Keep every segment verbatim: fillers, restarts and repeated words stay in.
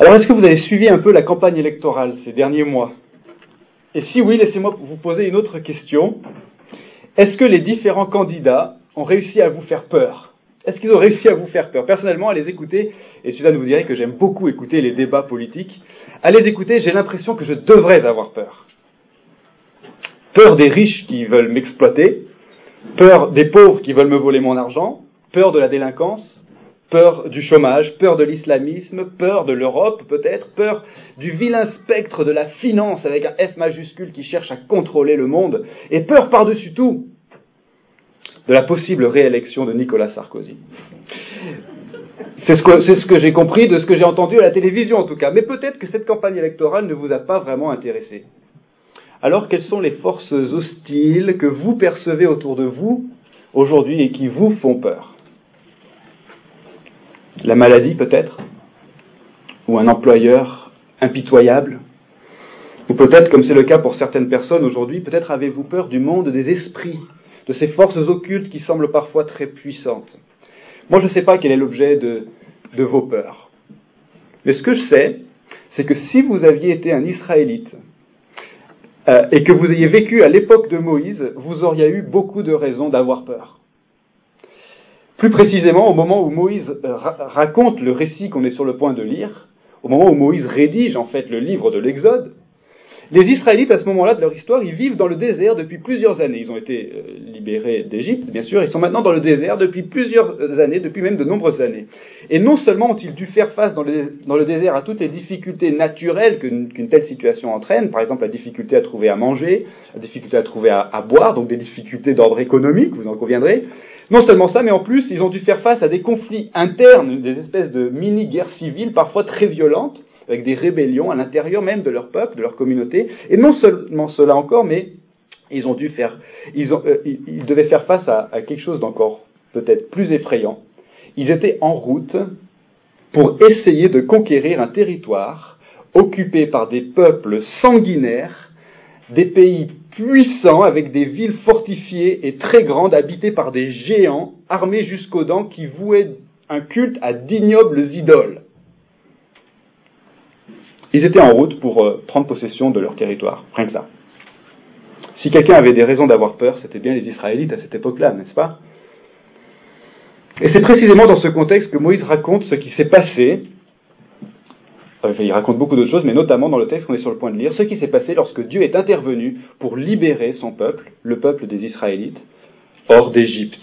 Alors, est-ce que vous avez suivi un peu la campagne électorale ces derniers mois? Et si oui, laissez-moi vous poser une autre question. Est-ce que les différents candidats ont réussi à vous faire peur? Est-ce qu'ils ont réussi à vous faire peur? Personnellement, à les écouter, et Suzanne vous dirait que j'aime beaucoup écouter les débats politiques, à les écouter, j'ai l'impression que je devrais avoir peur. Peur des riches qui veulent m'exploiter, peur des pauvres qui veulent me voler mon argent, peur de la délinquance, peur du chômage, peur de l'islamisme, peur de l'Europe peut-être, peur du vilain spectre de la finance avec un F majuscule qui cherche à contrôler le monde, et peur par-dessus tout de la possible réélection de Nicolas Sarkozy. C'est ce que, c'est ce que j'ai compris de ce que j'ai entendu à la télévision en tout cas, mais peut-être que cette campagne électorale ne vous a pas vraiment intéressé. Alors quelles sont les forces hostiles que vous percevez autour de vous aujourd'hui et qui vous font peur? La maladie peut-être? Ou un employeur impitoyable? Ou peut-être, comme c'est le cas pour certaines personnes aujourd'hui, peut-être avez-vous peur du monde des esprits, de ces forces occultes qui semblent parfois très puissantes. Moi, je ne sais pas quel est l'objet de, de vos peurs. Mais ce que je sais, c'est que si vous aviez été un Israélite euh, et que vous ayez vécu à l'époque de Moïse, vous auriez eu beaucoup de raisons d'avoir peur. Plus précisément, au moment où Moïse ra- raconte le récit qu'on est sur le point de lire, au moment où Moïse rédige en fait le livre de l'Exode, les Israélites, à ce moment-là de leur histoire, ils vivent dans le désert depuis plusieurs années. Ils ont été euh, libérés d'Égypte, bien sûr, ils sont maintenant dans le désert depuis plusieurs années, depuis même de nombreuses années. Et non seulement ont-ils dû faire face dans le, dans le désert à toutes les difficultés naturelles qu'une, qu'une telle situation entraîne, par exemple la difficulté à trouver à manger, la difficulté à trouver à, à boire, donc des difficultés d'ordre économique, vous en conviendrez. Non seulement ça, mais en plus, ils ont dû faire face à des conflits internes, des espèces de mini-guerres civiles, parfois très violentes, avec des rébellions à l'intérieur même de leur peuple, de leur communauté, et non seulement cela encore, mais ils ont dû faire, ils, ont, euh, ils, ils devaient faire face à, à quelque chose d'encore peut-être plus effrayant. Ils étaient en route pour essayer de conquérir un territoire occupé par des peuples sanguinaires, des pays puissants avec des villes fortifiées et très grandes, habitées par des géants armés jusqu'aux dents qui vouaient un culte à d'ignobles idoles. Ils étaient en route pour euh, prendre possession de leur territoire, rien que ça. Si quelqu'un avait des raisons d'avoir peur, c'était bien les Israélites à cette époque-là, n'est-ce pas? Et c'est précisément dans ce contexte que Moïse raconte ce qui s'est passé. Enfin, il raconte beaucoup d'autres choses, mais notamment dans le texte qu'on est sur le point de lire, ce qui s'est passé lorsque Dieu est intervenu pour libérer son peuple, le peuple des Israélites, hors d'Égypte.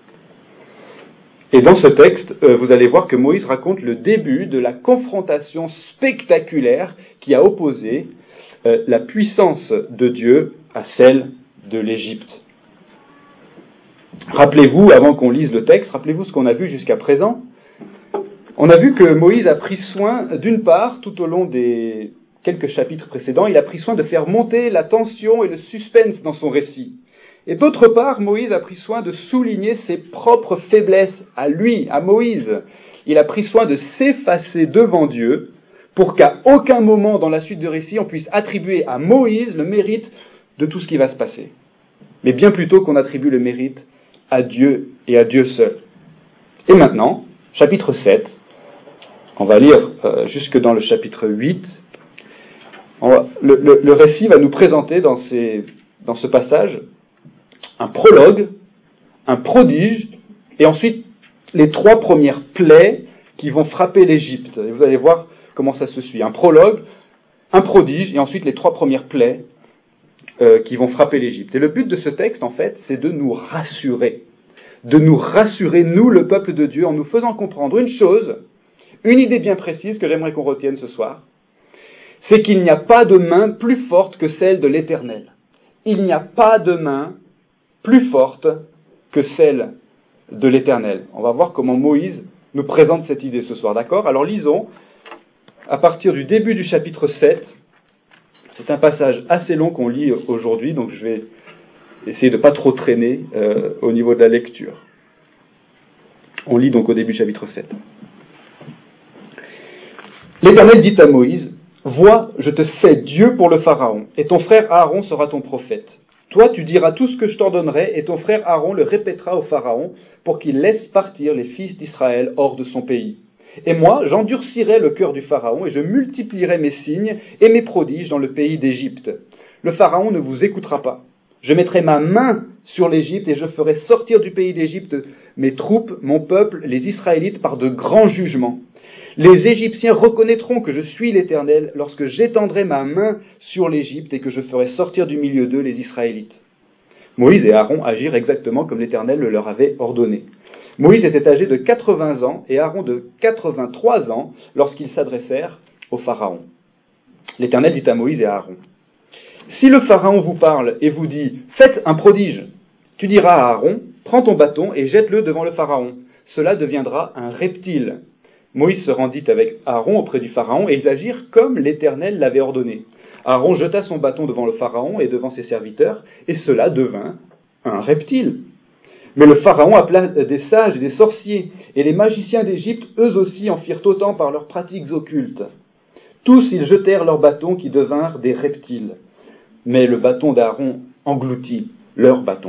Et dans ce texte, euh, vous allez voir que Moïse raconte le début de la confrontation spectaculaire qui a opposé euh, la puissance de Dieu à celle de l'Égypte. Rappelez-vous, avant qu'on lise le texte, rappelez-vous ce qu'on a vu jusqu'à présent. On a vu que Moïse a pris soin, d'une part, tout au long des quelques chapitres précédents, il a pris soin de faire monter la tension et le suspense dans son récit. Et d'autre part, Moïse a pris soin de souligner ses propres faiblesses à lui, à Moïse. Il a pris soin de s'effacer devant Dieu pour qu'à aucun moment dans la suite du récit, on puisse attribuer à Moïse le mérite de tout ce qui va se passer. Mais bien plutôt qu'on attribue le mérite à Dieu et à Dieu seul. Et maintenant, chapitre sept, on va lire euh, jusque dans le chapitre huit. On va, le, le, le récit va nous présenter dans, ces, dans ce passage un prologue, un prodige, et ensuite les trois premières plaies qui vont frapper l'Égypte. Et vous allez voir comment ça se suit. Un prologue, un prodige, et ensuite les trois premières plaies euh, qui vont frapper l'Égypte. Et le but de ce texte, en fait, c'est de nous rassurer. De nous rassurer, nous, le peuple de Dieu, en nous faisant comprendre une chose, une idée bien précise que j'aimerais qu'on retienne ce soir, c'est qu'il n'y a pas de main plus forte que celle de l'Éternel. Il n'y a pas de main plus forte que celle de l'Éternel. On va voir comment Moïse nous présente cette idée ce soir, d'accord? Alors lisons à partir du début du chapitre sept. C'est un passage assez long qu'on lit aujourd'hui, donc je vais essayer de ne pas trop traîner euh, au niveau de la lecture. On lit donc au début du chapitre sept. L'Éternel dit à Moïse, « Vois, je te fais Dieu pour le Pharaon, et ton frère Aaron sera ton prophète. Toi, tu diras tout ce que je t'ordonnerai, et ton frère Aaron le répétera au Pharaon, pour qu'il laisse partir les fils d'Israël hors de son pays. Et moi, j'endurcirai le cœur du Pharaon, et je multiplierai mes signes et mes prodiges dans le pays d'Égypte. Le Pharaon ne vous écoutera pas. Je mettrai ma main sur l'Égypte, et je ferai sortir du pays d'Égypte mes troupes, mon peuple, les Israélites, par de grands jugements. Les Égyptiens reconnaîtront que je suis l'Éternel lorsque j'étendrai ma main sur l'Égypte et que je ferai sortir du milieu d'eux les Israélites. Moïse et Aaron agirent exactement comme l'Éternel le leur avait ordonné. Moïse était âgé de quatre-vingts ans et Aaron de quatre-vingt-trois ans lorsqu'ils s'adressèrent au Pharaon. L'Éternel dit à Moïse et à Aaron, « Si le Pharaon vous parle et vous dit « Faites un prodige », tu diras à Aaron « Prends ton bâton et jette-le devant le Pharaon. Cela deviendra un reptile. » Moïse se rendit avec Aaron auprès du Pharaon et ils agirent comme l'Éternel l'avait ordonné. Aaron jeta son bâton devant le Pharaon et devant ses serviteurs, et cela devint un reptile. Mais le Pharaon appela des sages et des sorciers, et les magiciens d'Égypte, eux aussi, en firent autant par leurs pratiques occultes. Tous ils jetèrent leurs bâtons qui devinrent des reptiles. Mais le bâton d'Aaron engloutit leur bâton.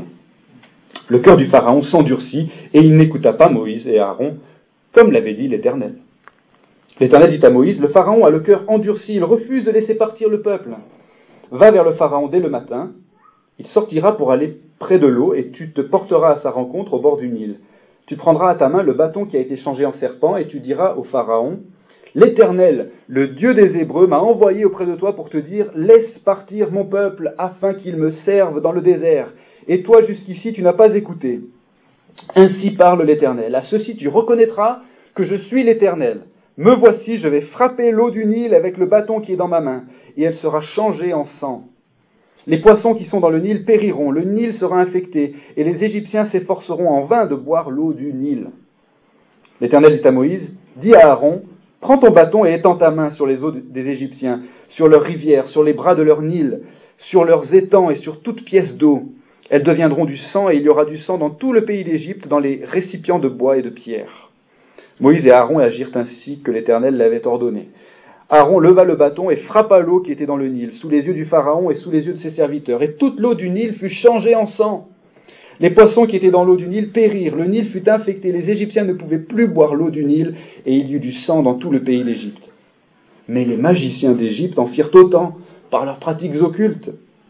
Le cœur du Pharaon s'endurcit, et il n'écouta pas Moïse et Aaron, comme l'avait dit l'Éternel. L'Éternel dit à Moïse, « Le Pharaon a le cœur endurci, il refuse de laisser partir le peuple. Va vers le Pharaon dès le matin, il sortira pour aller près de l'eau, et tu te porteras à sa rencontre au bord du Nil. Tu prendras à ta main le bâton qui a été changé en serpent, et tu diras au Pharaon, « L'Éternel, le Dieu des Hébreux, m'a envoyé auprès de toi pour te dire, laisse partir mon peuple, afin qu'il me serve dans le désert. Et toi, jusqu'ici, tu n'as pas écouté. Ainsi parle l'Éternel. À ceci, tu reconnaîtras que je suis l'Éternel. Me voici, je vais frapper l'eau du Nil avec le bâton qui est dans ma main, et elle sera changée en sang. Les poissons qui sont dans le Nil périront, le Nil sera infecté, et les Égyptiens s'efforceront en vain de boire l'eau du Nil. » L'Éternel dit à Moïse, « Dis à Aaron, prends ton bâton et étends ta main sur les eaux des Égyptiens, sur leurs rivières, sur les bras de leur Nil, sur leurs étangs et sur toute pièce d'eau. Elles deviendront du sang, et il y aura du sang dans tout le pays d'Égypte, dans les récipients de bois et de pierre. » Moïse et Aaron agirent ainsi que l'Éternel l'avait ordonné. Aaron leva le bâton et frappa l'eau qui était dans le Nil, sous les yeux du Pharaon et sous les yeux de ses serviteurs, et toute l'eau du Nil fut changée en sang. Les poissons qui étaient dans l'eau du Nil périrent, le Nil fut infecté, les Égyptiens ne pouvaient plus boire l'eau du Nil, et il y eut du sang dans tout le pays d'Égypte. Mais les magiciens d'Égypte en firent autant, par leurs pratiques occultes.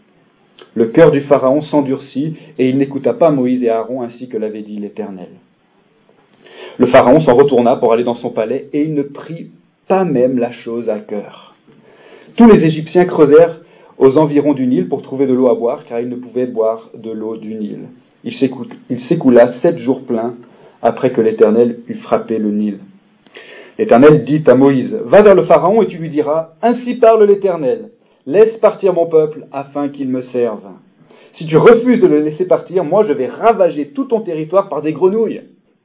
Le cœur du Pharaon s'endurcit, et il n'écouta pas Moïse et Aaron ainsi que l'avait dit l'Éternel. Le Pharaon s'en retourna pour aller dans son palais, et il ne prit pas même la chose à cœur. Tous les Égyptiens creusèrent aux environs du Nil pour trouver de l'eau à boire, car ils ne pouvaient boire de l'eau du Nil. Il s'écoula sept jours pleins après que l'Éternel eut frappé le Nil. L'Éternel dit à Moïse, « Va vers le Pharaon et tu lui diras, ainsi parle l'Éternel, laisse partir mon peuple afin qu'il me serve. Si tu refuses de le laisser partir, moi je vais ravager tout ton territoire par des grenouilles.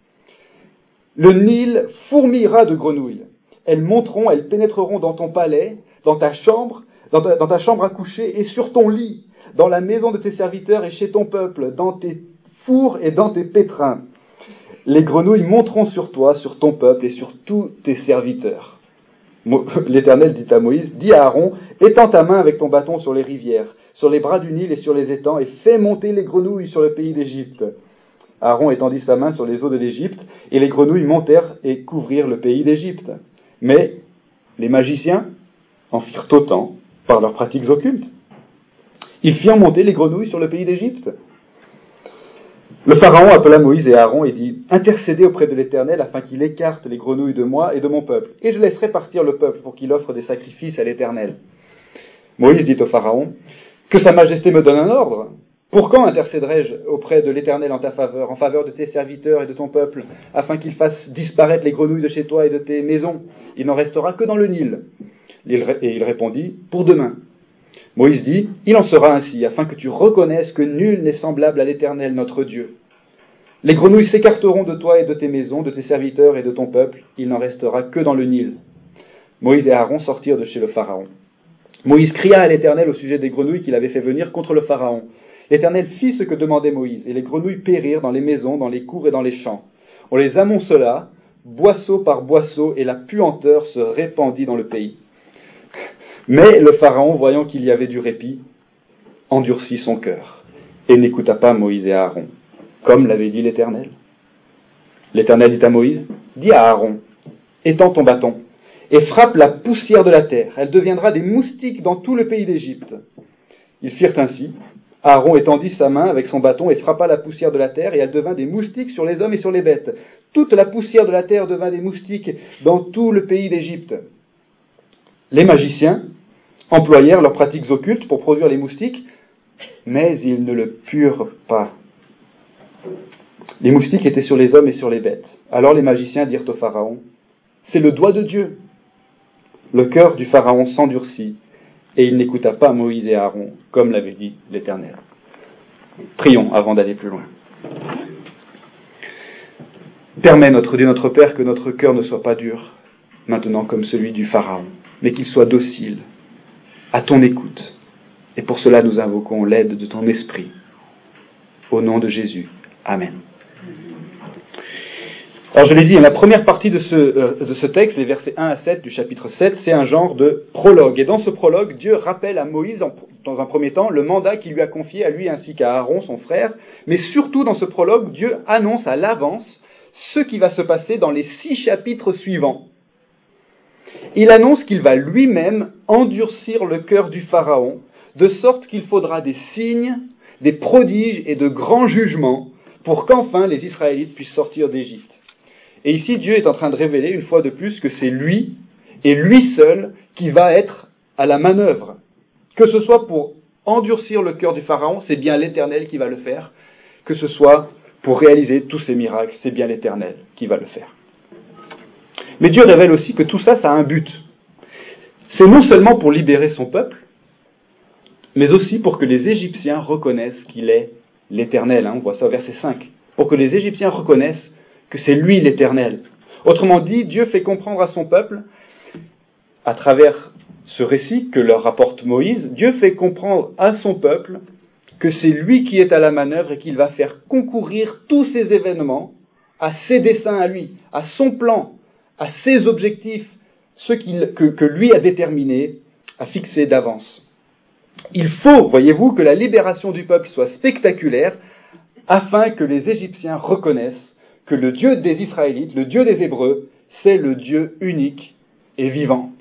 Le Nil fourmillera de grenouilles. Elles monteront, elles pénétreront dans ton palais, dans ta chambre, dans ta, dans ta chambre à coucher et sur ton lit, dans la maison de tes serviteurs et chez ton peuple, dans tes fours et dans tes pétrins. Les grenouilles monteront sur toi, sur ton peuple et sur tous tes serviteurs. » L'Éternel dit à Moïse, « Dis à Aaron, étends ta main avec ton bâton sur les rivières, sur les bras du Nil et sur les étangs, et fais monter les grenouilles sur le pays d'Égypte. » Aaron étendit sa main sur les eaux de l'Égypte, et les grenouilles montèrent et couvrirent le pays d'Égypte. Mais les magiciens en firent autant par leurs pratiques occultes. Ils firent monter les grenouilles sur le pays d'Égypte. Le Pharaon appela Moïse et Aaron et dit, « Intercédez auprès de l'Éternel afin qu'il écarte les grenouilles de moi et de mon peuple, et je laisserai partir le peuple pour qu'il offre des sacrifices à l'Éternel. » Moïse dit au Pharaon, « Que sa majesté me donne un ordre. Pour quand intercéderai-je auprès de l'Éternel en ta faveur, en faveur de tes serviteurs et de ton peuple, afin qu'il fasse disparaître les grenouilles de chez toi et de tes maisons? Il n'en restera que dans le Nil. » Et il répondit, « Pour demain. » Moïse dit, « Il en sera ainsi, afin que tu reconnaisses que nul n'est semblable à l'Éternel notre Dieu. Les grenouilles s'écarteront de toi et de tes maisons, de tes serviteurs et de ton peuple, il n'en restera que dans le Nil. » Moïse et Aaron sortirent de chez le Pharaon. Moïse cria à l'Éternel au sujet des grenouilles qu'il avait fait venir contre le Pharaon. L'Éternel fit ce que demandait Moïse, et les grenouilles périrent dans les maisons, dans les cours et dans les champs. On les amoncela, boisseau par boisseau, et la puanteur se répandit dans le pays. Mais le Pharaon, voyant qu'il y avait du répit, endurcit son cœur, et n'écouta pas Moïse et Aaron, comme l'avait dit l'Éternel. L'Éternel dit à Moïse, « Dis à Aaron, étends ton bâton, et frappe la poussière de la terre. Elle deviendra des moustiques dans tout le pays d'Égypte. » Ils firent ainsi. Aaron étendit sa main avec son bâton et frappa la poussière de la terre, et elle devint des moustiques sur les hommes et sur les bêtes. Toute la poussière de la terre devint des moustiques dans tout le pays d'Égypte. Les magiciens employèrent leurs pratiques occultes pour produire les moustiques, mais ils ne le purent pas. Les moustiques étaient sur les hommes et sur les bêtes. Alors les magiciens dirent au Pharaon, « C'est le doigt de Dieu. » Le cœur du Pharaon s'endurcit, et il n'écouta pas Moïse et Aaron, comme l'avait dit l'Éternel. Prions avant d'aller plus loin. Permets, notre Dieu, notre Père, que notre cœur ne soit pas dur, maintenant comme celui du Pharaon, mais qu'il soit docile, à ton écoute. Et pour cela, nous invoquons l'aide de ton esprit. Au nom de Jésus. Amen. Alors je l'ai dit, la première partie de ce, euh, de ce texte, les versets un à sept du chapitre sept, c'est un genre de prologue. Et dans ce prologue, Dieu rappelle à Moïse, en, dans un premier temps, le mandat qu'il lui a confié à lui ainsi qu'à Aaron, son frère. Mais surtout dans ce prologue, Dieu annonce à l'avance ce qui va se passer dans les six chapitres suivants. Il annonce qu'il va lui-même endurcir le cœur du Pharaon, de sorte qu'il faudra des signes, des prodiges et de grands jugements pour qu'enfin les Israélites puissent sortir d'Égypte. Et ici, Dieu est en train de révéler une fois de plus que c'est lui, et lui seul, qui va être à la manœuvre. Que ce soit pour endurcir le cœur du Pharaon, c'est bien l'Éternel qui va le faire. Que ce soit pour réaliser tous ces miracles, c'est bien l'Éternel qui va le faire. Mais Dieu révèle aussi que tout ça, ça a un but. C'est non seulement pour libérer son peuple, mais aussi pour que les Égyptiens reconnaissent qu'il est l'Éternel. Hein, on voit ça au verset cinq. Pour que les Égyptiens reconnaissent que c'est lui l'Éternel. Autrement dit, Dieu fait comprendre à son peuple, à travers ce récit que leur rapporte Moïse, Dieu fait comprendre à son peuple que c'est lui qui est à la manœuvre et qu'il va faire concourir tous ces événements à ses desseins à lui, à son plan, à ses objectifs, ceux qu'il, que, que lui a déterminés, a fixés d'avance. Il faut, voyez-vous, que la libération du peuple soit spectaculaire afin que les Égyptiens reconnaissent que le Dieu des Israélites, le Dieu des Hébreux, c'est le Dieu unique et vivant.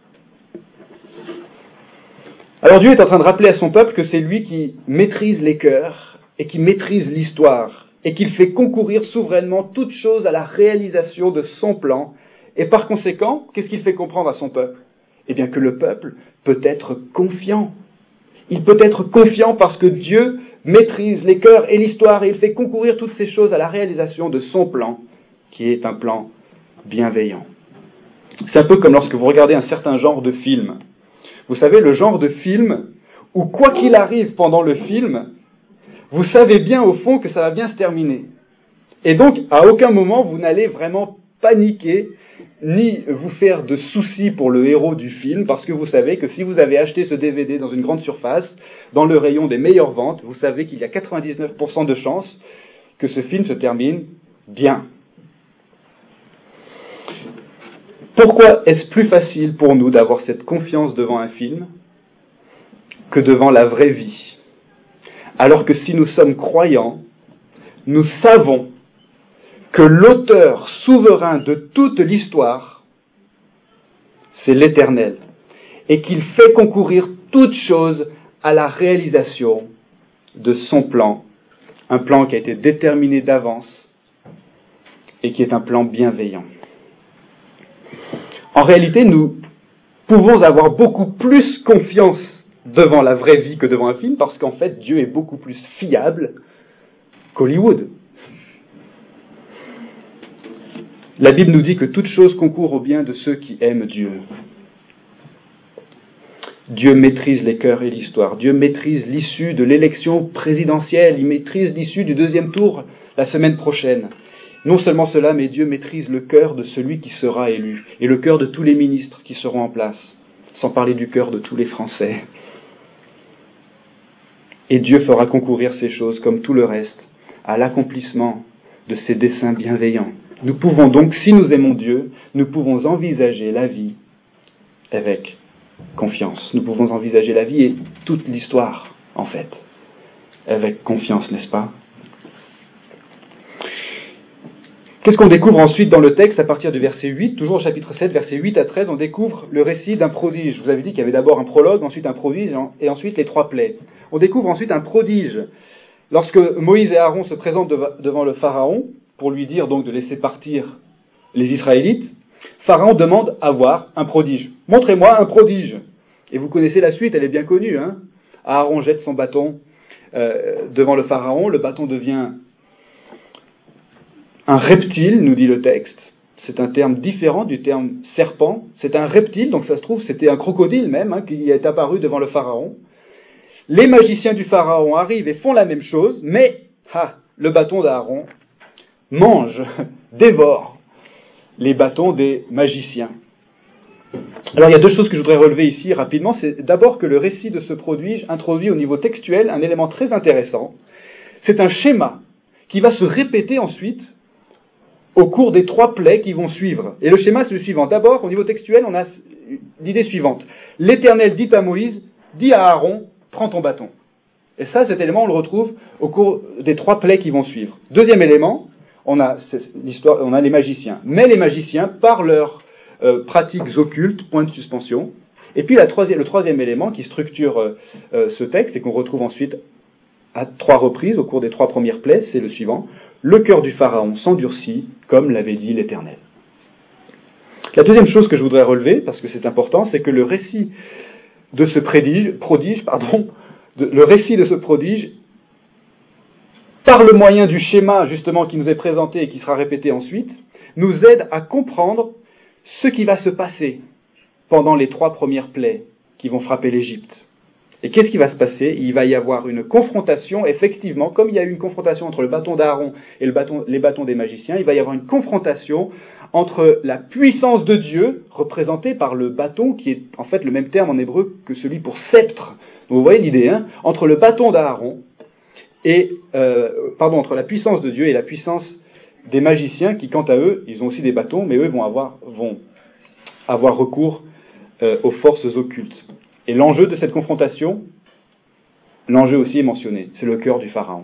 Alors Dieu est en train de rappeler à son peuple que c'est lui qui maîtrise les cœurs et qui maîtrise l'histoire et qu'il fait concourir souverainement toutes choses à la réalisation de son plan. Et par conséquent, qu'est-ce qu'il fait comprendre à son peuple ? Eh bien que le peuple peut être confiant. Il peut être confiant parce que Dieu maîtrise les cœurs et l'histoire et il fait concourir toutes ces choses à la réalisation de son plan, qui est un plan bienveillant. C'est un peu comme lorsque vous regardez un certain genre de film. Vous savez, le genre de film où, quoi qu'il arrive pendant le film, vous savez bien au fond que ça va bien se terminer. Et donc, à aucun moment, vous n'allez vraiment paniquer, ni vous faire de soucis pour le héros du film, parce que vous savez que si vous avez acheté ce D V D dans une grande surface, dans le rayon des meilleures ventes, vous savez qu'il y a quatre-vingt-dix-neuf pour cent de chances que ce film se termine bien. Pourquoi est-ce plus facile pour nous d'avoir cette confiance devant un film que devant la vraie vie ? Alors que si nous sommes croyants, nous savons que l'auteur souverain de toute l'histoire, c'est l'Éternel, et qu'il fait concourir toutes choses à la réalisation de son plan, un plan qui a été déterminé d'avance et qui est un plan bienveillant. En réalité, nous pouvons avoir beaucoup plus confiance devant la vraie vie que devant un film, parce qu'en fait, Dieu est beaucoup plus fiable qu'Hollywood. La Bible nous dit que toute chose concourt au bien de ceux qui aiment Dieu. Dieu maîtrise les cœurs et l'histoire. Dieu maîtrise l'issue de l'élection présidentielle. Il maîtrise l'issue du deuxième tour la semaine prochaine. Non seulement cela, mais Dieu maîtrise le cœur de celui qui sera élu et le cœur de tous les ministres qui seront en place, sans parler du cœur de tous les Français. Et Dieu fera concourir ces choses, comme tout le reste, à l'accomplissement de ses desseins bienveillants. Nous pouvons donc, si nous aimons Dieu, nous pouvons envisager la vie avec confiance. Nous pouvons envisager la vie et toute l'histoire, en fait, avec confiance, n'est-ce pas ? Qu'est-ce qu'on découvre ensuite dans le texte à partir du verset huit, toujours au chapitre sept, verset huit à treize, on découvre le récit d'un prodige. Je vous avais dit qu'il y avait d'abord un prologue, ensuite un prodige, et ensuite les trois plaies. On découvre ensuite un prodige. Lorsque Moïse et Aaron se présentent devant le Pharaon, pour lui dire donc de laisser partir les Israélites, Pharaon demande à voir un prodige. Montrez-moi un prodige. Et vous connaissez la suite, elle est bien connue. Hein. Aaron jette son bâton euh, devant le Pharaon, le bâton devient un reptile, nous dit le texte. C'est un terme différent du terme serpent. C'est un reptile, donc ça se trouve, c'était un crocodile même, hein, qui est apparu devant le Pharaon. Les magiciens du Pharaon arrivent et font la même chose, mais ah, le bâton d'Aaron mange, dévore les bâtons des magiciens. Alors il y a deux choses que je voudrais relever ici rapidement. C'est d'abord que le récit de ce prodige introduit au niveau textuel un élément très intéressant. C'est un schéma qui va se répéter ensuite au cours des trois plaies qui vont suivre. Et le schéma, c'est le suivant. D'abord, au niveau textuel, on a l'idée suivante. L'Éternel dit à Moïse, dit à Aaron, prends ton bâton. Et ça, cet élément, on le retrouve au cours des trois plaies qui vont suivre. Deuxième élément, on a, l'histoire, on a les magiciens. Mais les magiciens, par leurs euh, pratiques occultes, point de suspension. Et puis la troisième, le troisième élément qui structure euh, euh, ce texte, et qu'on retrouve ensuite à trois reprises au cours des trois premières plaies, c'est le suivant. Le cœur du Pharaon s'endurcit, comme l'avait dit l'Éternel. La deuxième chose que je voudrais relever, parce que c'est important, c'est que le récit de ce prodige, prodige pardon, de, le récit de ce prodige, par le moyen du schéma justement qui nous est présenté et qui sera répété ensuite, nous aide à comprendre ce qui va se passer pendant les trois premières plaies qui vont frapper l'Égypte. Et qu'est-ce qui va se passer? Il va y avoir une confrontation, effectivement, comme il y a eu une confrontation entre le bâton d'Aaron et le bâton, les bâtons des magiciens, il va y avoir une confrontation entre la puissance de Dieu, représentée par le bâton, qui est en fait le même terme en hébreu que celui pour sceptre. Donc vous voyez l'idée, hein, entre le bâton d'Aaron et, euh, pardon, entre la puissance de Dieu et la puissance des magiciens, qui quant à eux, ils ont aussi des bâtons, mais eux vont avoir, vont avoir recours euh, aux forces occultes. Et l'enjeu de cette confrontation, l'enjeu aussi est mentionné, c'est le cœur du Pharaon.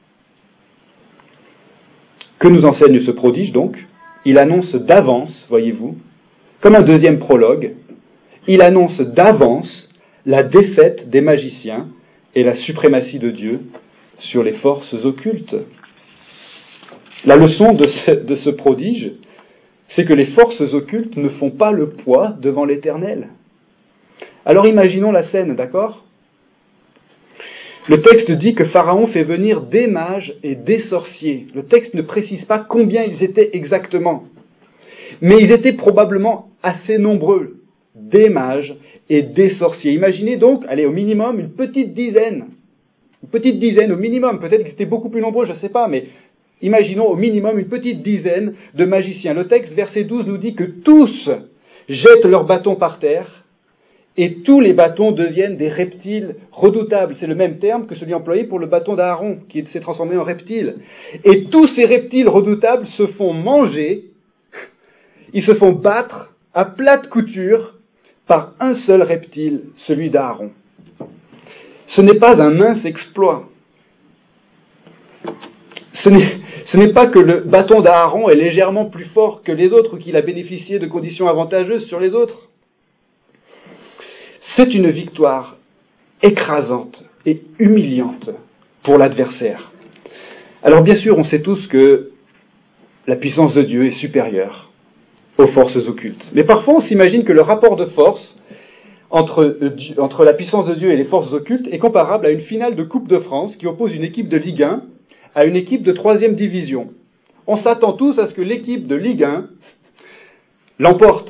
Que nous enseigne ce prodige donc? Il annonce d'avance, voyez-vous, comme un deuxième prologue, il annonce d'avance la défaite des magiciens et la suprématie de Dieu sur les forces occultes. La leçon de ce, de ce prodige, c'est que les forces occultes ne font pas le poids devant l'Éternel. Alors imaginons la scène, d'accord? Le texte dit que Pharaon fait venir des mages et des sorciers. Le texte ne précise pas combien ils étaient exactement. Mais ils étaient probablement assez nombreux. Des mages et des sorciers. Imaginez donc, allez, au minimum, une petite dizaine. Une petite dizaine au minimum. Peut-être qu'ils étaient beaucoup plus nombreux, je ne sais pas, mais imaginons au minimum une petite dizaine de magiciens. Le texte, verset douze, nous dit que tous jettent leurs bâtons par terre. Et tous les bâtons deviennent des reptiles redoutables. C'est le même terme que celui employé pour le bâton d'Aaron, qui s'est transformé en reptile. Et tous ces reptiles redoutables se font manger, ils se font battre à plate couture par un seul reptile, celui d'Aaron. Ce n'est pas un mince exploit. Ce n'est, ce n'est pas que le bâton d'Aaron est légèrement plus fort que les autres ou qu'il a bénéficié de conditions avantageuses sur les autres. C'est une victoire écrasante et humiliante pour l'adversaire. Alors bien sûr, on sait tous que la puissance de Dieu est supérieure aux forces occultes. Mais parfois, on s'imagine que le rapport de force entre, entre la puissance de Dieu et les forces occultes est comparable à une finale de Coupe de France qui oppose une équipe de Ligue un à une équipe de troisième division. On s'attend tous à ce que l'équipe de Ligue un l'emporte.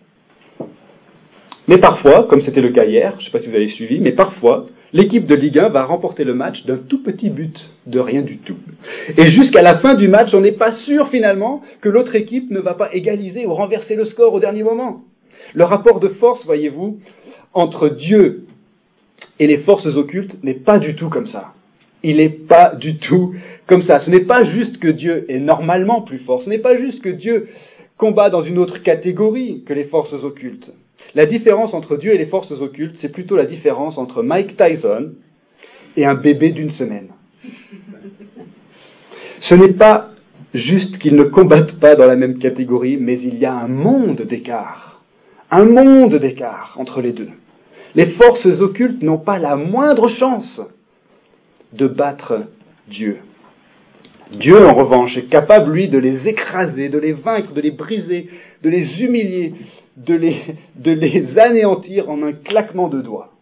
Mais parfois, comme c'était le cas hier, je ne sais pas si vous avez suivi, mais parfois, l'équipe de Ligue un va remporter le match d'un tout petit but, de rien du tout. Et jusqu'à la fin du match, on n'est pas sûr finalement que l'autre équipe ne va pas égaliser ou renverser le score au dernier moment. Le rapport de force, voyez-vous, entre Dieu et les forces occultes n'est pas du tout comme ça. Il n'est pas du tout comme ça. Ce n'est pas juste que Dieu est normalement plus fort, ce n'est pas juste que Dieu combat dans une autre catégorie que les forces occultes. La différence entre Dieu et les forces occultes, c'est plutôt la différence entre Mike Tyson et un bébé d'une semaine. Ce n'est pas juste qu'ils ne combattent pas dans la même catégorie, mais il y a un monde d'écart. Un monde d'écart entre les deux. Les forces occultes n'ont pas la moindre chance de battre Dieu. Dieu, en revanche, est capable, lui, de les écraser, de les vaincre, de les briser, de les humilier, de les, de les anéantir en un claquement de doigts.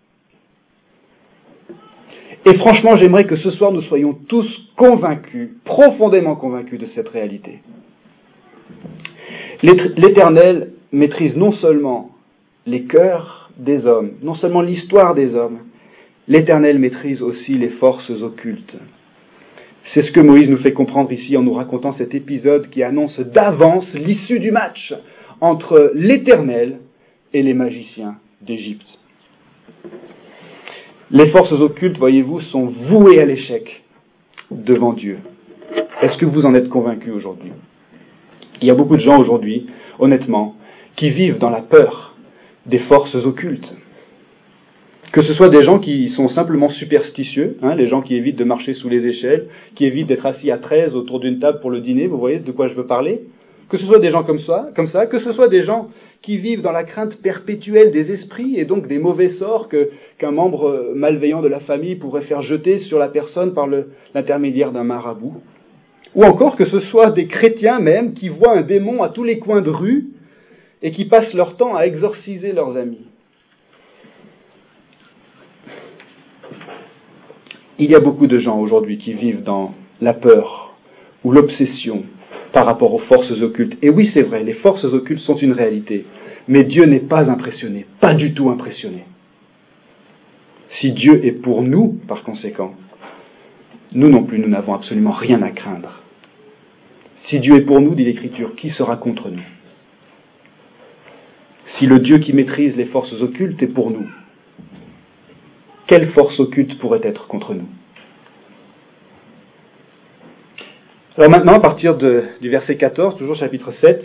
Et franchement, j'aimerais que ce soir, nous soyons tous convaincus, profondément convaincus de cette réalité. L'Éternel maîtrise non seulement les cœurs des hommes, non seulement l'histoire des hommes, l'Éternel maîtrise aussi les forces occultes. C'est ce que Moïse nous fait comprendre ici en nous racontant cet épisode qui annonce d'avance l'issue du match entre l'Éternel et les magiciens d'Égypte. Les forces occultes, voyez-vous, sont vouées à l'échec devant Dieu. Est-ce que vous en êtes convaincus aujourd'hui ? Il y a beaucoup de gens aujourd'hui, honnêtement, qui vivent dans la peur des forces occultes. Que ce soit des gens qui sont simplement superstitieux, hein, les gens qui évitent de marcher sous les échelles, qui évitent d'être assis à treize autour d'une table pour le dîner, vous voyez de quoi je veux parler ? Que ce soit des gens comme ça, comme ça, que ce soit des gens qui vivent dans la crainte perpétuelle des esprits et donc des mauvais sorts que, qu'un membre malveillant de la famille pourrait faire jeter sur la personne par le, l'intermédiaire d'un marabout. Ou encore que ce soit des chrétiens même qui voient un démon à tous les coins de rue et qui passent leur temps à exorciser leurs amis. Il y a beaucoup de gens aujourd'hui qui vivent dans la peur ou l'obsession par rapport aux forces occultes. Et oui, c'est vrai, les forces occultes sont une réalité. Mais Dieu n'est pas impressionné, pas du tout impressionné. Si Dieu est pour nous, par conséquent, nous non plus, nous n'avons absolument rien à craindre. Si Dieu est pour nous, dit l'Écriture, qui sera contre nous ? Si le Dieu qui maîtrise les forces occultes est pour nous, quelle force occulte pourrait être contre nous ? Alors maintenant, à partir de, du verset quatorze, toujours chapitre sept,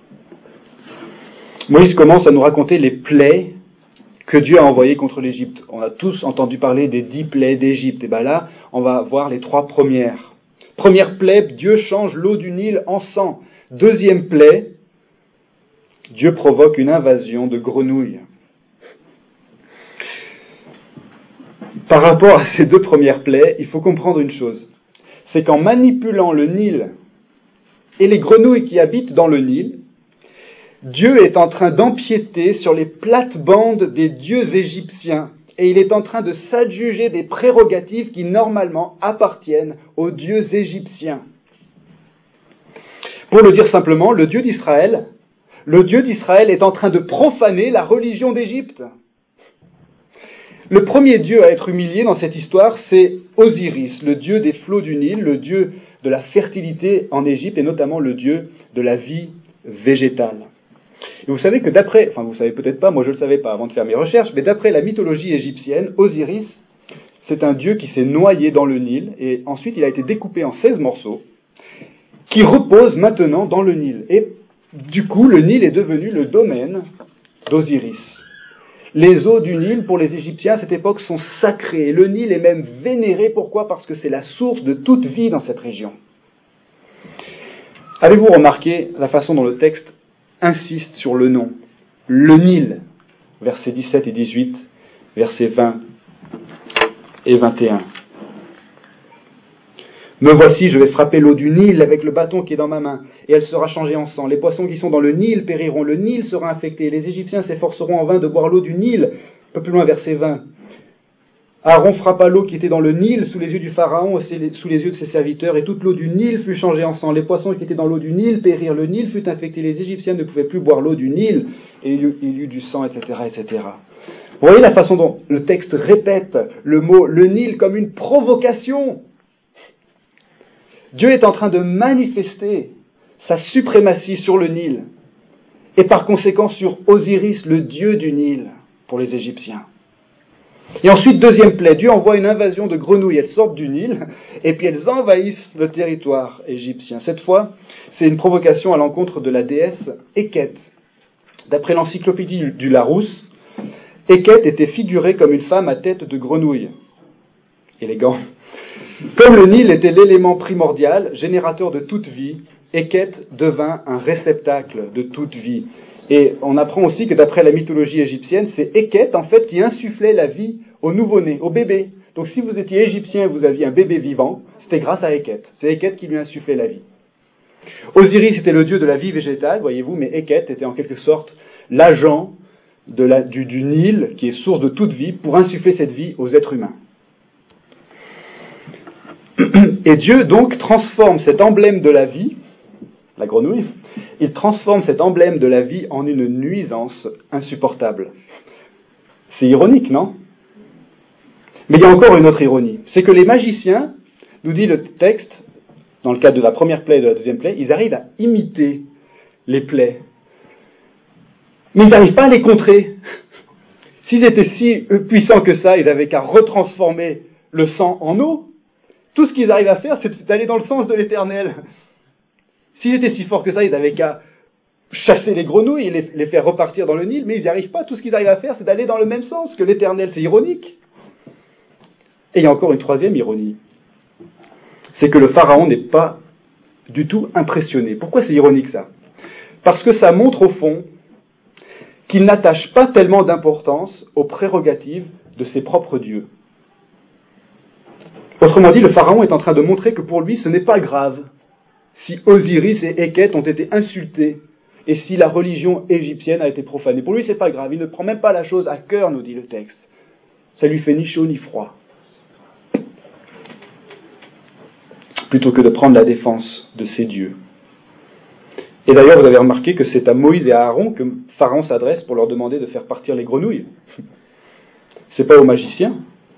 Moïse commence à nous raconter les plaies que Dieu a envoyées contre l'Égypte. On a tous entendu parler des dix plaies d'Égypte. Et bien là, on va voir les trois premières. Première plaie, Dieu change l'eau du Nil en sang. Deuxième plaie, Dieu provoque une invasion de grenouilles. Par rapport à ces deux premières plaies, il faut comprendre une chose. C'est qu'en manipulant le Nil et les grenouilles qui habitent dans le Nil, Dieu est en train d'empiéter sur les plates-bandes des dieux égyptiens et il est en train de s'adjuger des prérogatives qui normalement appartiennent aux dieux égyptiens. Pour le dire simplement, le Dieu d'Israël, le Dieu d'Israël est en train de profaner la religion d'Égypte. Le premier dieu à être humilié dans cette histoire, c'est Osiris, le dieu des flots du Nil, le dieu de la fertilité en Égypte et notamment le dieu de la vie végétale. Et vous savez que d'après, enfin vous savez peut-être pas, moi je ne le savais pas avant de faire mes recherches, mais d'après la mythologie égyptienne, Osiris, c'est un dieu qui s'est noyé dans le Nil et ensuite il a été découpé en seize morceaux qui reposent maintenant dans le Nil. Et du coup, le Nil est devenu le domaine d'Osiris. Les eaux du Nil, pour les Égyptiens, à cette époque, sont sacrées. Et le Nil est même vénéré. Pourquoi ? Parce que c'est la source de toute vie dans cette région. Avez-vous remarqué la façon dont le texte insiste sur le nom ? Le Nil, versets dix-sept et dix-huit, versets vingt et vingt et un. Me voici, je vais frapper l'eau du Nil avec le bâton qui est dans ma main, et elle sera changée en sang. Les poissons qui sont dans le Nil périront, le Nil sera infecté. Les Égyptiens s'efforceront en vain de boire l'eau du Nil. Un peu plus loin, verset vingt. Aaron frappa l'eau qui était dans le Nil sous les yeux du Pharaon et sous les yeux de ses serviteurs, et toute l'eau du Nil fut changée en sang. Les poissons qui étaient dans l'eau du Nil périrent, le Nil fut infecté. Les Égyptiens ne pouvaient plus boire l'eau du Nil, et il y eut du sang, et cetera, et cetera. Vous voyez la façon dont le texte répète le mot le Nil comme une provocation. Dieu est en train de manifester sa suprématie sur le Nil et par conséquent sur Osiris, le dieu du Nil, pour les Égyptiens. Et ensuite, deuxième plaie, Dieu envoie une invasion de grenouilles. Elles sortent du Nil et puis elles envahissent le territoire égyptien. Cette fois, c'est une provocation à l'encontre de la déesse Héket. D'après l'encyclopédie du Larousse, Héket était figurée comme une femme à tête de grenouille. Élégant. Comme le Nil était l'élément primordial, générateur de toute vie, Eket devint un réceptacle de toute vie. Et on apprend aussi que d'après la mythologie égyptienne, c'est Eket en fait qui insufflait la vie au nouveau-né, au bébé. Donc si vous étiez égyptien et vous aviez un bébé vivant, c'était grâce à Eket. C'est Eket qui lui insufflait la vie. Osiris était le dieu de la vie végétale, voyez-vous, mais Eket était en quelque sorte l'agent de la, du, du Nil, qui est source de toute vie, pour insuffler cette vie aux êtres humains. Et Dieu donc transforme cet emblème de la vie, la grenouille, il transforme cet emblème de la vie en une nuisance insupportable. C'est ironique, non ? Mais il y a encore une autre ironie, c'est que les magiciens, nous dit le texte, dans le cadre de la première plaie et de la deuxième plaie, ils arrivent à imiter les plaies. Mais ils n'arrivent pas à les contrer. S'ils étaient si puissants que ça, ils n'avaient qu'à retransformer le sang en eau. Tout ce qu'ils arrivent à faire, c'est d'aller dans le sens de l'Éternel. S'ils étaient si forts que ça, ils n'avaient qu'à chasser les grenouilles et les, les faire repartir dans le Nil, mais ils n'y arrivent pas. Tout ce qu'ils arrivent à faire, c'est d'aller dans le même sens que l'Éternel. C'est ironique. Et il y a encore une troisième ironie. C'est que le Pharaon n'est pas du tout impressionné. Pourquoi c'est ironique ça ? Parce que ça montre au fond qu'il n'attache pas tellement d'importance aux prérogatives de ses propres dieux. Autrement dit, le Pharaon est en train de montrer que pour lui, ce n'est pas grave si Osiris et Eket ont été insultés et si la religion égyptienne a été profanée. Pour lui, ce n'est pas grave. Il ne prend même pas la chose à cœur, nous dit le texte. Ça lui fait ni chaud ni froid. Plutôt que de prendre la défense de ses dieux. Et d'ailleurs, vous avez remarqué que c'est à Moïse et à Aaron que Pharaon s'adresse pour leur demander de faire partir les grenouilles. C'est pas aux magiciens.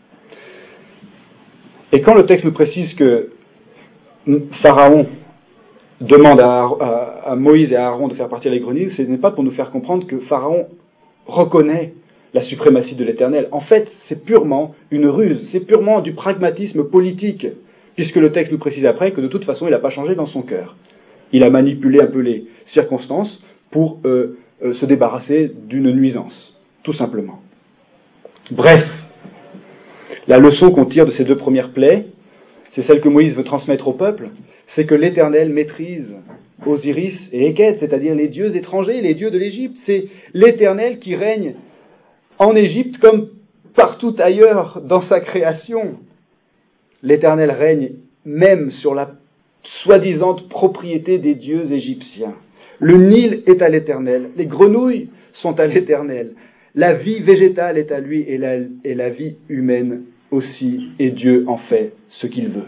Et quand le texte nous précise que Pharaon demande à, à, à Moïse et à Aaron de faire partir les grenouilles, ce n'est pas pour nous faire comprendre que Pharaon reconnaît la suprématie de l'Éternel. En fait, c'est purement une ruse, c'est purement du pragmatisme politique, puisque le texte nous précise après que de toute façon, il n'a pas changé dans son cœur. Il a manipulé un peu les circonstances pour euh, euh, se débarrasser d'une nuisance, tout simplement. Bref, la leçon qu'on tire de ces deux premières plaies, c'est celle que Moïse veut transmettre au peuple, c'est que l'Éternel maîtrise Osiris et Eket, c'est-à-dire les dieux étrangers, les dieux de l'Égypte. C'est l'Éternel qui règne en Égypte comme partout ailleurs dans sa création. L'Éternel règne même sur la soi-disant propriété des dieux égyptiens. Le Nil est à l'Éternel, les grenouilles sont à l'Éternel, la vie végétale est à lui et la, et la vie humaine aussi, et Dieu en fait ce qu'il veut.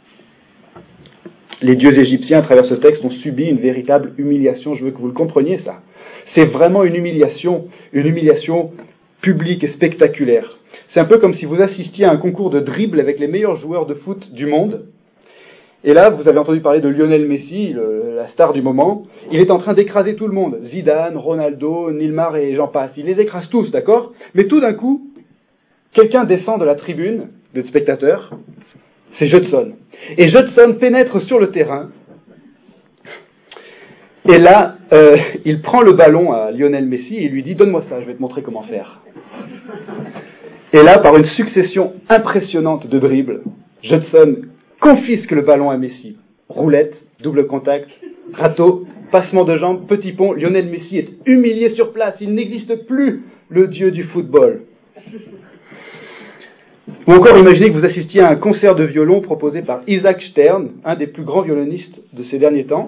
Les dieux égyptiens, à travers ce texte, ont subi une véritable humiliation, je veux que vous le compreniez ça. C'est vraiment une humiliation, une humiliation publique et spectaculaire. C'est un peu comme si vous assistiez à un concours de dribble avec les meilleurs joueurs de foot du monde. Et là, vous avez entendu parler de Lionel Messi, le, la star du moment. Il est en train d'écraser tout le monde. Zidane, Ronaldo, Neymar et j'en passe. Il les écrase tous, d'accord ? Mais tout d'un coup, quelqu'un descend de la tribune de spectateurs. C'est Judson. Et Judson pénètre sur le terrain. Et là, euh, il prend le ballon à Lionel Messi et lui dit « Donne-moi ça, je vais te montrer comment faire. » Et là, par une succession impressionnante de dribbles, Judson confisque le ballon à Messi. Roulette, double contact, râteau, passement de jambes, petit pont. Lionel Messi est humilié sur place. Il n'existe plus, le dieu du football. Ou encore, imaginez que vous assistiez à un concert de violon proposé par Isaac Stern, un des plus grands violonistes de ces derniers temps.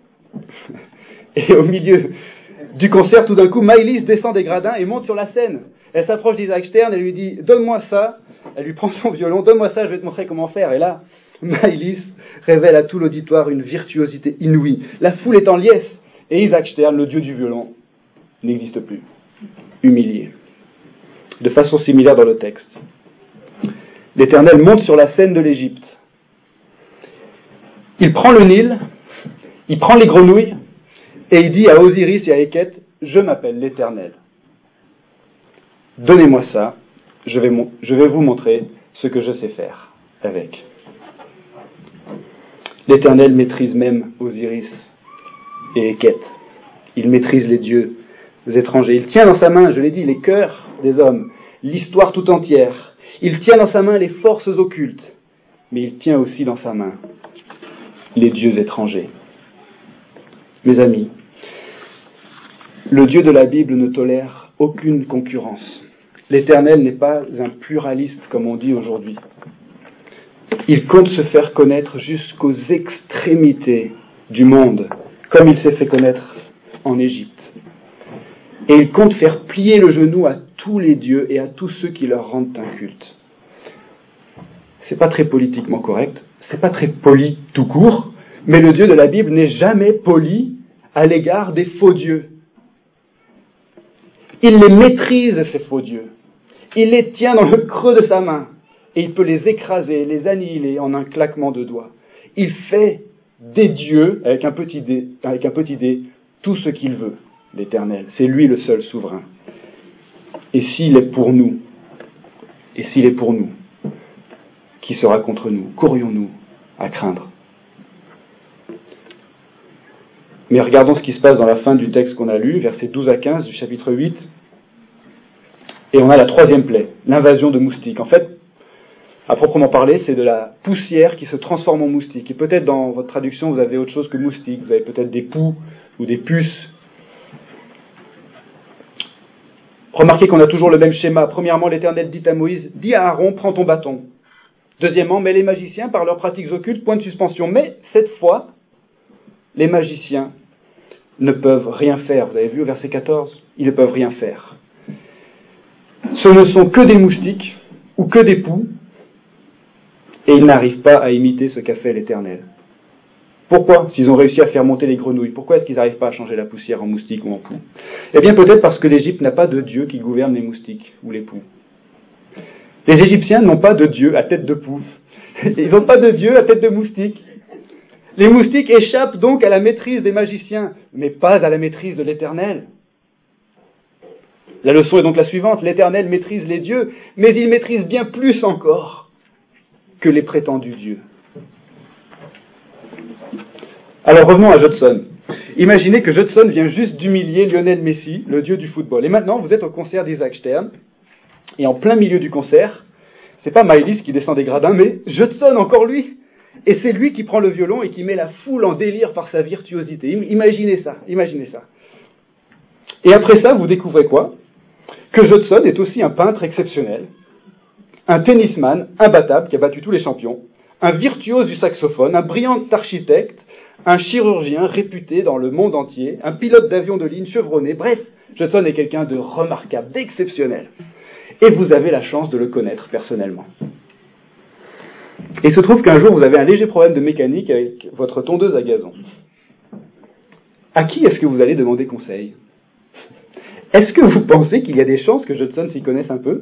Et au milieu du concert, tout d'un coup, Maëlys descend des gradins et monte sur la scène. Elle s'approche d'Isaac Stern et lui dit « Donne-moi ça ». Elle lui prend son violon « Donne-moi ça, je vais te montrer comment faire ». Et là, Maëlys révèle à tout l'auditoire une virtuosité inouïe. La foule est en liesse. Et Isaac Stern, le dieu du violon, n'existe plus. Humilié. De façon similaire dans le texte. L'Éternel monte sur la scène de l'Égypte. Il prend le Nil, il prend les grenouilles, et il dit à Osiris et à Eket, « Je m'appelle l'Éternel. Donnez-moi ça, je vais, mon, je vais vous montrer ce que je sais faire avec. » L'Éternel maîtrise même Osiris et Eket. Il maîtrise les dieux étrangers. Il tient dans sa main, je l'ai dit, les cœurs des hommes, l'histoire tout entière. Il tient dans sa main les forces occultes. mais il tient aussi dans sa main les dieux étrangers. Mes amis, le Dieu de la Bible ne tolère aucune concurrence. L'Éternel n'est pas un pluraliste comme on dit aujourd'hui. Il compte se faire connaître jusqu'aux extrémités du monde, comme il s'est fait connaître en Égypte. Et il compte faire plier le genou à tous les dieux et à tous ceux qui leur rendent un culte. C'est pas très politiquement correct, c'est pas très poli tout court, mais le Dieu de la Bible n'est jamais poli à l'égard des faux dieux. Il les maîtrise, ces faux dieux. Il les tient dans le creux de sa main et il peut les écraser, les annihiler en un claquement de doigts. Il fait des dieux, avec un petit dé, avec un petit dé, tout ce qu'il veut, l'Éternel. C'est lui le seul souverain. Et s'il est pour nous, et s'il est pour nous, qui sera contre nous? Qu'aurions-nous à craindre? Mais regardons ce qui se passe dans la fin du texte qu'on a lu, versets douze à quinze du chapitre huit. Et on a la troisième plaie, l'invasion de moustiques. En fait, à proprement parler, c'est de la poussière qui se transforme en moustique. Et peut-être dans votre traduction, vous avez autre chose que moustique. Vous avez peut-être des poux ou des puces. Remarquez qu'on a toujours le même schéma. Premièrement, l'Éternel dit à Moïse, dis à Aaron, prends ton bâton. Deuxièmement, mais les magiciens, par leurs pratiques occultes, point de suspension. Mais cette fois, les magiciens ne peuvent rien faire. Vous avez vu au verset quatorze, ils ne peuvent rien faire. Ce ne sont que des moustiques ou que des poux, et ils n'arrivent pas à imiter ce qu'a fait l'Éternel. Pourquoi? S'ils ont réussi à faire monter les grenouilles, pourquoi est-ce qu'ils n'arrivent pas à changer la poussière en moustique ou en poux? Eh bien peut-être parce que l'Égypte n'a pas de Dieu qui gouverne les moustiques ou les poux. Les Égyptiens n'ont pas de Dieu à tête de poux. Ils n'ont pas de Dieu à tête de moustique. Les moustiques échappent donc à la maîtrise des magiciens, mais pas à la maîtrise de l'Éternel. La leçon est donc la suivante, l'Éternel maîtrise les dieux, mais il maîtrise bien plus encore que les prétendus dieux. Alors revenons à Judson. Imaginez que Judson vient juste d'humilier Lionel Messi, le dieu du football. Et maintenant, vous êtes au concert d'Isaac Stern, et en plein milieu du concert, c'est pas Maëlys qui descend des gradins, mais Judson, encore lui. Et c'est lui qui prend le violon et qui met la foule en délire par sa virtuosité. Imaginez ça, imaginez ça. Et après ça, vous découvrez quoi? Que Judson est aussi un peintre exceptionnel, un tennisman imbattable qui a battu tous les champions, un virtuose du saxophone, un brillant architecte, un chirurgien réputé dans le monde entier, un pilote d'avion de ligne chevronné. Bref, Judson est quelqu'un de remarquable, d'exceptionnel. Et vous avez la chance de le connaître personnellement. Et il se trouve qu'un jour, vous avez un léger problème de mécanique avec votre tondeuse à gazon. À qui est-ce que vous allez demander conseil? Est-ce que vous pensez qu'il y a des chances que Judson s'y connaisse un peu?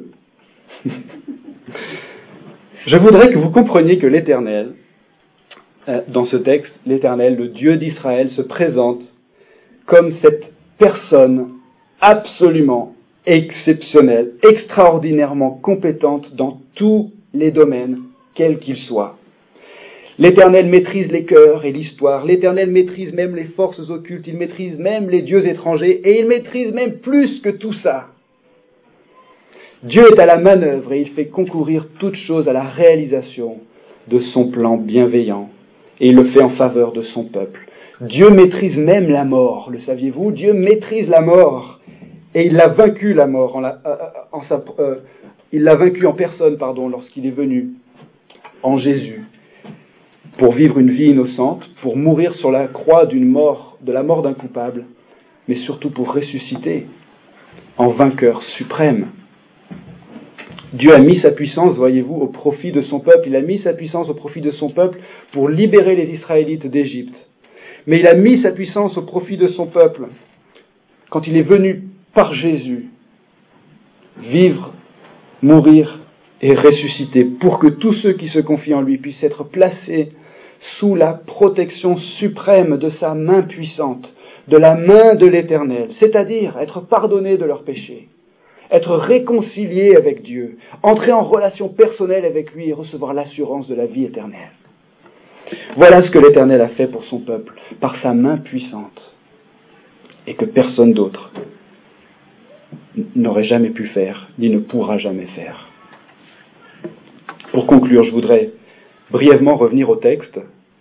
Je voudrais que vous compreniez que l'Éternel, euh, dans ce texte, l'Éternel, le Dieu d'Israël, se présente comme cette personne absolument exceptionnelle, extraordinairement compétente dans tous les domaines, quels qu'ils soient. L'Éternel maîtrise les cœurs et l'histoire. L'Éternel maîtrise même les forces occultes. Il maîtrise même les dieux étrangers. Et il maîtrise même plus que tout ça. Dieu est à la manœuvre et il fait concourir toutes choses à la réalisation de son plan bienveillant. Et il le fait en faveur de son peuple. Dieu maîtrise même la mort. Le saviez-vous? Dieu maîtrise la mort. Et il l'a vaincu, la mort. En la, en sa, euh, il l'a vaincu en personne, pardon, lorsqu'il est venu en Jésus, pour vivre une vie innocente, pour mourir sur la croix d'une mort, de la mort d'un coupable, mais surtout pour ressusciter en vainqueur suprême. Dieu a mis sa puissance, voyez-vous, au profit de son peuple. Il a mis sa puissance au profit de son peuple pour libérer les Israélites d'Égypte. Mais il a mis sa puissance au profit de son peuple quand il est venu par Jésus vivre, mourir et ressusciter, pour que tous ceux qui se confient en lui puissent être placés sous la protection suprême de sa main puissante, de la main de l'Éternel, c'est-à-dire être pardonnés de leurs péchés, être réconciliés avec Dieu, entrer en relation personnelle avec lui et recevoir l'assurance de la vie éternelle. Voilà ce que l'Éternel a fait pour son peuple, par sa main puissante, et que personne d'autre n'aurait jamais pu faire, ni ne pourra jamais faire. Pour conclure, je voudrais brièvement revenir au texte.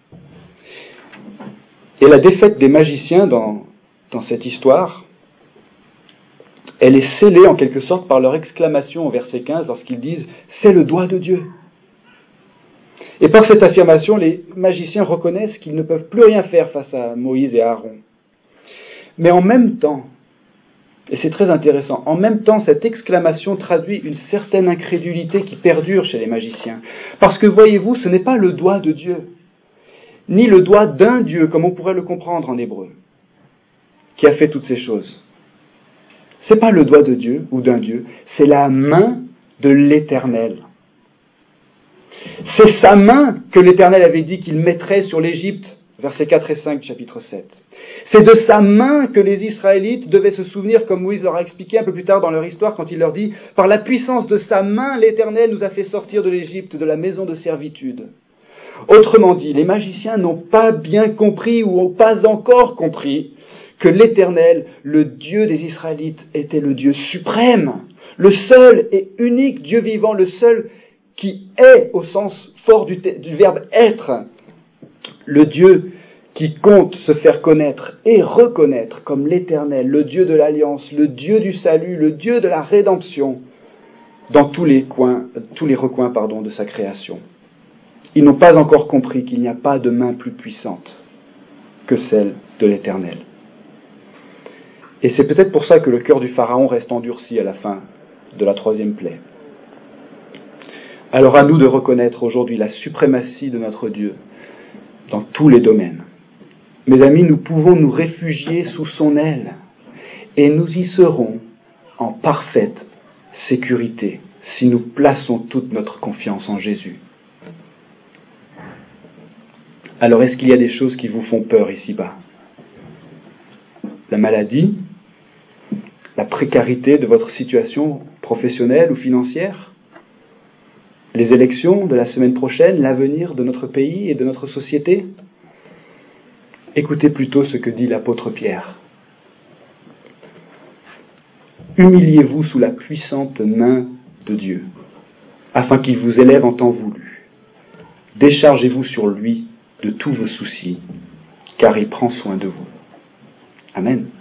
Et la défaite des magiciens dans, dans cette histoire, elle est scellée en quelque sorte par leur exclamation au verset quinze lorsqu'ils disent « c'est le doigt de Dieu ». Et par cette affirmation, les magiciens reconnaissent qu'ils ne peuvent plus rien faire face à Moïse et à Aaron. Mais en même temps, et c'est très intéressant, en même temps, cette exclamation traduit une certaine incrédulité qui perdure chez les magiciens. Parce que, voyez-vous, ce n'est pas le doigt de Dieu, ni le doigt d'un Dieu, comme on pourrait le comprendre en hébreu, qui a fait toutes ces choses. Ce n'est pas le doigt de Dieu ou d'un Dieu, c'est la main de l'Éternel. C'est sa main que l'Éternel avait dit qu'il mettrait sur l'Égypte, versets quatre et cinq, chapitre sept. C'est de sa main que les Israélites devaient se souvenir, comme Moïse leur a expliqué un peu plus tard dans leur histoire, quand il leur dit « Par la puissance de sa main, l'Éternel nous a fait sortir de l'Égypte, de la maison de servitude. » Autrement dit, les magiciens n'ont pas bien compris ou n'ont pas encore compris que l'Éternel, le Dieu des Israélites, était le Dieu suprême, le seul et unique Dieu vivant, le seul qui est au sens fort du, te- du verbe être, le Dieu qui compte se faire connaître et reconnaître comme l'Éternel, le Dieu de l'Alliance, le Dieu du salut, le Dieu de la rédemption, dans tous les coins, tous les recoins, pardon, de sa création. Ils n'ont pas encore compris qu'il n'y a pas de main plus puissante que celle de l'Éternel. Et c'est peut-être pour ça que le cœur du Pharaon reste endurci à la fin de la troisième plaie. Alors à nous de reconnaître aujourd'hui la suprématie de notre Dieu dans tous les domaines. Mes amis, nous pouvons nous réfugier sous son aile et nous y serons en parfaite sécurité si nous plaçons toute notre confiance en Jésus. Alors est-ce qu'il y a des choses qui vous font peur ici-bas ? La maladie, la précarité de votre situation professionnelle ou financière, les élections de la semaine prochaine, l'avenir de notre pays et de notre société. Écoutez plutôt ce que dit l'apôtre Pierre. Humiliez-vous sous la puissante main de Dieu, afin qu'il vous élève en temps voulu. Déchargez-vous sur lui de tous vos soucis, car il prend soin de vous. Amen.